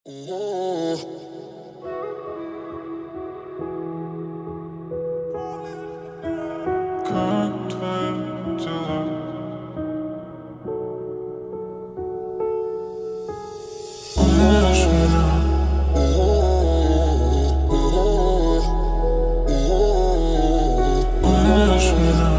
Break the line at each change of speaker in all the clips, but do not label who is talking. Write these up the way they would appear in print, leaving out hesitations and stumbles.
Как твои дела? Помнишь меня? Помнишь меня?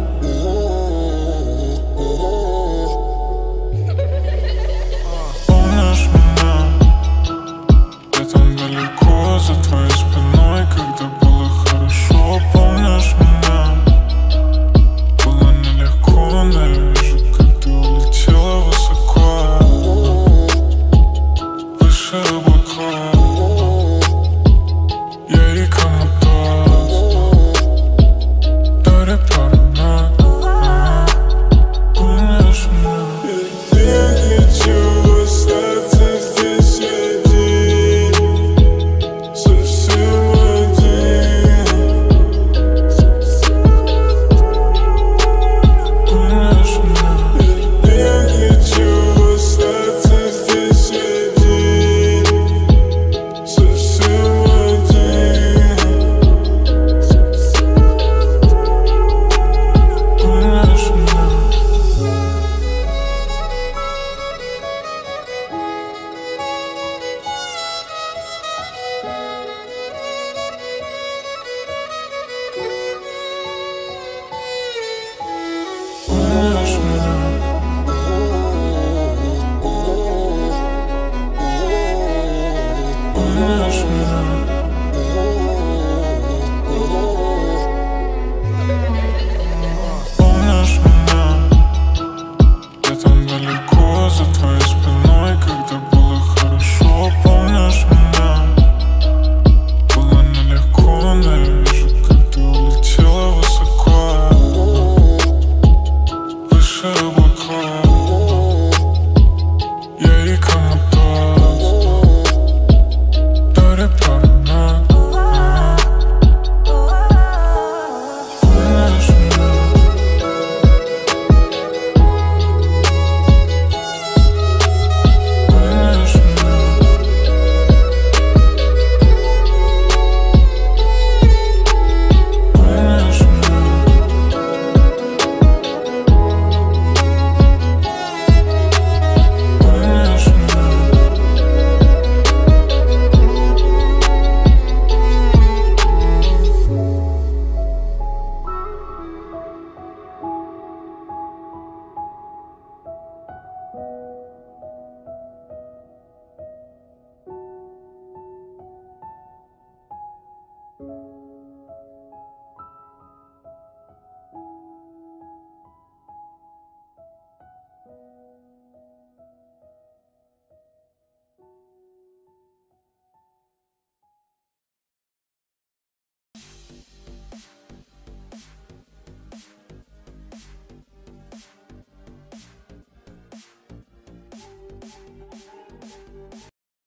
Помнишь меня? Ты там далеко за твоей спиной, когда было хорошо. Помнишь меня? Было нелегко, но я вижу, как ты улетела высоко, выше облаков. Я и коматоз, даря паранойю. Помнишь меня? Я хочу остаться здесь один, совсем один. Помнишь меня? Я хочу остаться здесь один, совсем один. Помнишь меня? Помнишь меня? Помнишь меня?